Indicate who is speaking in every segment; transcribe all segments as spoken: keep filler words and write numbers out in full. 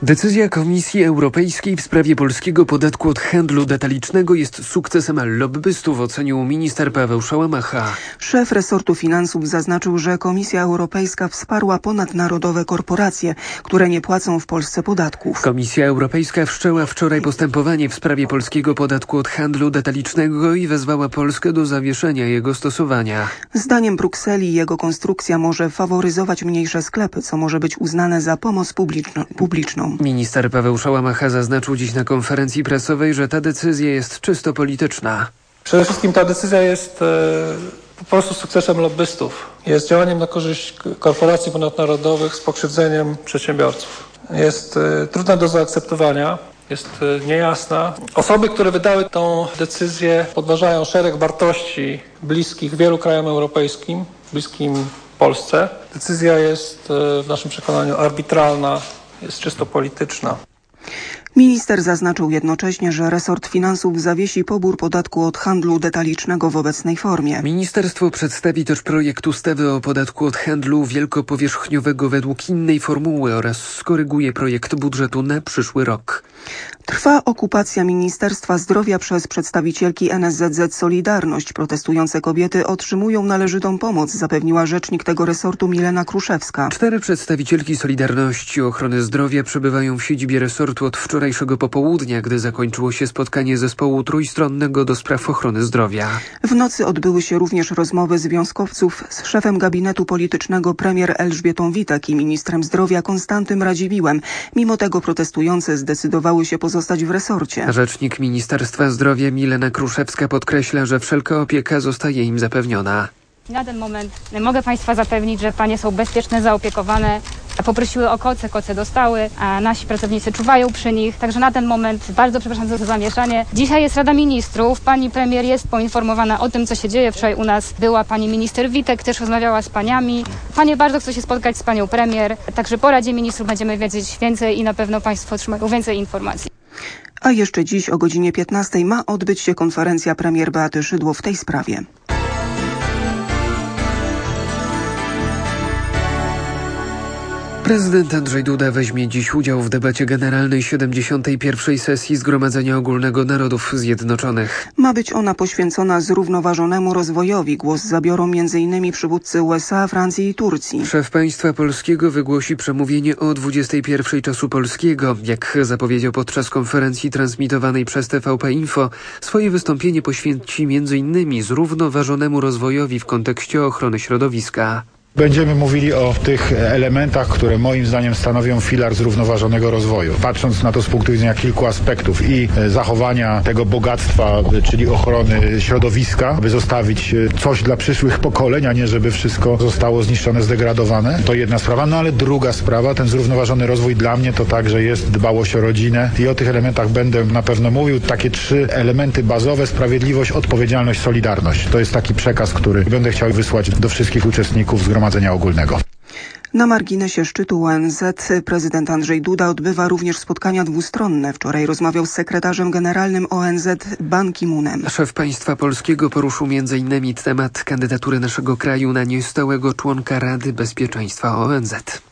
Speaker 1: Decyzja Komisji Europejskiej w sprawie polskiego podatku od handlu detalicznego jest sukcesem lobbystów, ocenił minister Paweł Szałamacha.
Speaker 2: Szef resortu finansów zaznaczył, że Komisja Europejska wsparła ponadnarodowe korporacje, które nie płacą w Polsce podatków.
Speaker 1: Komisja Europejska wszczęła wczoraj postępowanie w sprawie polskiego podatku od handlu detalicznego i wezwała Polskę do zawieszenia jego stosowania.
Speaker 2: Zdaniem Brukseli jego konstrukcja może faworyzować mniejsze sklepy, co może być uznane za pomoc publiczno- publiczną.
Speaker 1: Minister Paweł Szałamacha zaznaczył dziś na konferencji prasowej, że ta decyzja jest czysto polityczna.
Speaker 3: Przede wszystkim ta decyzja jest e, po prostu sukcesem lobbystów. Jest działaniem na korzyść korporacji ponadnarodowych z pokrzywdzeniem przedsiębiorców. Jest e, trudna do zaakceptowania, jest e, niejasna. Osoby, które wydały tą decyzję, podważają szereg wartości bliskich wielu krajom europejskim, bliskim Polsce. Decyzja jest e, w naszym przekonaniu arbitralna, jest czysto polityczna.
Speaker 2: Minister zaznaczył jednocześnie, że resort finansów zawiesi pobór podatku od handlu detalicznego w obecnej formie.
Speaker 1: Ministerstwo przedstawi też projekt ustawy o podatku od handlu wielkopowierzchniowego według innej formuły oraz skoryguje projekt budżetu na przyszły rok.
Speaker 2: Trwa okupacja Ministerstwa Zdrowia przez przedstawicielki N S Z Z Solidarność. Protestujące kobiety otrzymują należytą pomoc, zapewniła rzecznik tego resortu Milena Kruszewska.
Speaker 1: Cztery przedstawicielki Solidarności Ochrony Zdrowia przebywają w siedzibie resortu od wczorajszego popołudnia, gdy zakończyło się spotkanie zespołu trójstronnego do spraw ochrony zdrowia.
Speaker 2: W nocy odbyły się również rozmowy związkowców z szefem gabinetu politycznego premier Elżbietą Witek i ministrem zdrowia Konstantym Radziwiłłem. Mimo tego protestujące zdecydowały się pozostać w resorcie.
Speaker 1: Rzecznik Ministerstwa Zdrowia Milena Kruszewska podkreśla, że wszelka opieka zostaje im zapewniona.
Speaker 4: Na ten moment mogę Państwa zapewnić, że panie są bezpieczne, zaopiekowane. Poprosiły o koce, koce dostały, a nasi pracownicy czuwają przy nich. Także na ten moment bardzo przepraszam za to zamieszanie. Dzisiaj jest Rada Ministrów. Pani premier jest poinformowana o tym, co się dzieje. Wczoraj u nas była pani minister Witek, też rozmawiała z paniami. Panie bardzo chcą się spotkać z panią premier. Także po Radzie Ministrów będziemy wiedzieć więcej i na pewno Państwo otrzymają więcej informacji.
Speaker 2: A jeszcze dziś o godzinie piętnastej ma odbyć się konferencja premier Beaty Szydło w tej sprawie.
Speaker 1: Prezydent Andrzej Duda weźmie dziś udział w debacie generalnej siedemdziesiątej pierwszej sesji Zgromadzenia Ogólnego Narodów Zjednoczonych.
Speaker 2: Ma być ona poświęcona zrównoważonemu rozwojowi. Głos zabiorą między innymi przywódcy U S A, Francji i Turcji.
Speaker 1: Szef państwa polskiego wygłosi przemówienie o dwudziestej pierwszej czasu polskiego. Jak zapowiedział podczas konferencji transmitowanej przez T V P Info, swoje wystąpienie poświęci między innymi zrównoważonemu rozwojowi w kontekście ochrony środowiska.
Speaker 5: Będziemy mówili o tych elementach, które moim zdaniem stanowią filar zrównoważonego rozwoju. Patrząc na to z punktu widzenia kilku aspektów i zachowania tego bogactwa, czyli ochrony środowiska, by zostawić coś dla przyszłych pokoleń, a nie żeby wszystko zostało zniszczone, zdegradowane. To jedna sprawa, no ale druga sprawa, ten zrównoważony rozwój dla mnie to także jest dbałość o rodzinę i o tych elementach będę na pewno mówił. Takie trzy elementy bazowe: sprawiedliwość, odpowiedzialność, solidarność. To jest taki przekaz, który będę chciał wysłać do wszystkich uczestników zgromadzenia ogólnego.
Speaker 2: Na marginesie szczytu O N Z prezydent Andrzej Duda odbywa również spotkania dwustronne. Wczoraj rozmawiał z sekretarzem generalnym O N Z Ban Ki-moonem.
Speaker 1: Szef państwa polskiego poruszył między innymi temat kandydatury naszego kraju na niestałego członka Rady Bezpieczeństwa O N Z.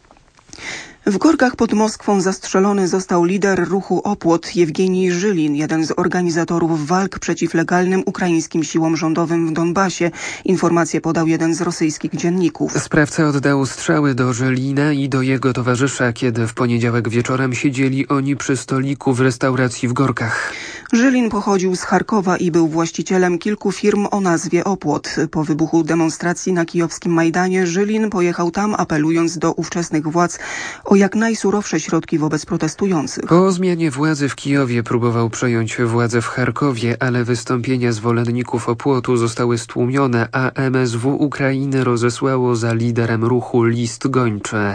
Speaker 2: W Gorkach pod Moskwą zastrzelony został lider ruchu Opłot Jewgenij Żylin, jeden z organizatorów walk przeciw legalnym ukraińskim siłom rządowym w Donbasie. Informację podał jeden z rosyjskich dzienników.
Speaker 1: Sprawca oddał strzały do Żylina i do jego towarzysza, kiedy w poniedziałek wieczorem siedzieli oni przy stoliku w restauracji w Gorkach.
Speaker 2: Żylin pochodził z Charkowa i był właścicielem kilku firm o nazwie Opłot. Po wybuchu demonstracji na kijowskim Majdanie Żylin pojechał tam, apelując do ówczesnych władz o jak najsurowsze środki wobec protestujących.
Speaker 1: Po zmianie władzy w Kijowie próbował przejąć władzę w Charkowie, ale wystąpienia zwolenników Opłotu zostały stłumione, a M S W Ukrainy rozesłało za liderem ruchu list gończy.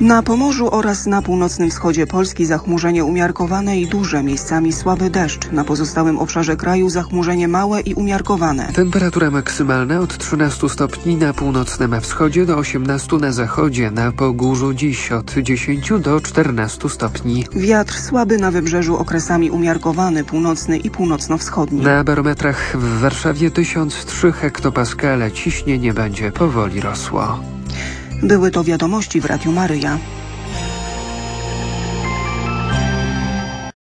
Speaker 2: Na Pomorzu oraz na północnym wschodzie Polski zachmurzenie umiarkowane i duże, miejscami słaby deszcz. Na pozostałym obszarze kraju zachmurzenie małe i umiarkowane.
Speaker 1: Temperatura maksymalna od trzynastu stopni na północnym wschodzie do osiemnastu na zachodzie. Na Pogórzu dziś od dziesięciu do czternastu stopni.
Speaker 2: Wiatr słaby na wybrzeżu, okresami umiarkowany, północny i północno-wschodni.
Speaker 1: Na barometrach w Warszawie tysiąc trzy hektopaskale. Ciśnienie będzie powoli rosło.
Speaker 2: Były to wiadomości w Radiu Maryja.